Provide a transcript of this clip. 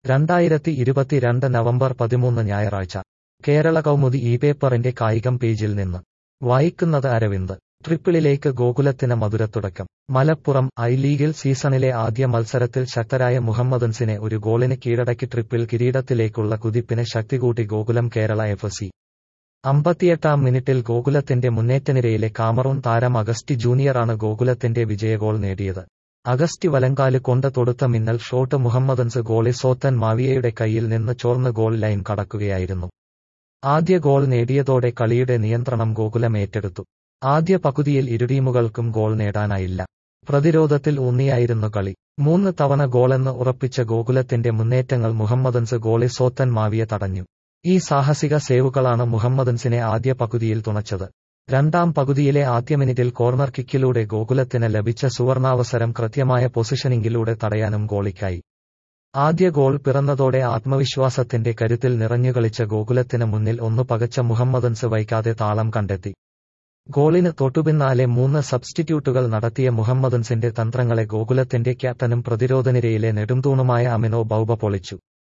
2022 November 13 ഞായറാഴ്ച കേരള കൗമുദി പേപ്പറിന്റെ കായികം പേജിൽ നിന്ന് വായിക്കുന്നത് അരവിന്ദ്. ട്രിപ്പിളിലേക്ക് ഗോകുലത്തിന് മധുരത്തുടക്കം. മലപ്പുറം ഐ ലീഗിൽ സീസണിലെ ആദ്യ മത്സരത്തിൽ ശക്തരായ മുഹമ്മദൻസിനെ ഒരു ഗോളിന് കീഴടക്കി ട്രിപ്പിൾ കിരീടത്തിലേക്കുള്ള കുതിപ്പിന് ശക്തികൂട്ടി ഗോകുലം കേരള FC. 58-ാം മിനിറ്റിൽ ഗോകുലത്തിന്റെ മുന്നേറ്റനിരയിലെ കാമറൂൺ താരം അഗസ്റ്റി ജൂനിയറാണ് ഗോകുലത്തിന്റെ വിജയഗോൾ നേടിയത്. അഗസ്റ്റി വലങ്കാല് കൊണ്ട് തൊടുത്ത മിന്നൽ ഷോട്ട് മുഹമ്മദൻസ് ഗോളി സോത്തൻ മാവിയയുടെ കൈയിൽ നിന്ന് ചോർന്ന് ഗോൾ ലൈൻ കടക്കുകയായിരുന്നു. ആദ്യ ഗോൾ നേടിയതോടെ കളിയുടെ നിയന്ത്രണം ഗോകുലം ഏറ്റെടുത്തു. ആദ്യ പകുതിയിൽ ഇരു ടീമുകൾക്കും ഗോൾ നേടാനായില്ല. പ്രതിരോധത്തിൽ ഊന്നിയായിരുന്നു കളി. 3 തവണ ഗോളെന്ന് ഉറപ്പിച്ച ഗോകുലത്തിന്റെ മുന്നേറ്റങ്ങൾ മുഹമ്മദൻസ് ഗോളി സോത്തൻ മാവിയ തടഞ്ഞു. ഈ സാഹസിക സേവുകളാണ് മുഹമ്മദൻസിനെ ആദ്യ പകുതിയിൽ തുണച്ചത്. രണ്ടാം പകുതിയിലെ ആദ്യ മിനിറ്റിൽ കോർണർ കിക്കിലൂടെ ഗോകുലത്തിന് ലഭിച്ച സുവർണാവസരം കൃത്യമായ പൊസിഷനിങ്ങിലൂടെ തടയാനും ഗോളിക്കായി. ആദ്യ ഗോൾ പിറന്നതോടെ ആത്മവിശ്വാസത്തിന്റെ കരുത്തിൽ നിറഞ്ഞുകളിച്ച ഗോകുലത്തിന് മുന്നിൽ ഒന്ന് പകച്ച മുഹമ്മദൻസ് വൈകാതെ താളം കണ്ടെത്തി. ഗോളിന് തൊട്ടുപിന്നാലെ 3 സബ്സ്റ്റിറ്റ്യൂട്ടുകൾ നടത്തിയ മുഹമ്മദൻസിന്റെ തന്ത്രങ്ങളെ ഗോകുലത്തിന്റെ ക്യാപ്റ്റനും പ്രതിരോധനിരയിലെ നെടുംതൂണുമായ അമിനോ ബൗബ പൊളിച്ചു.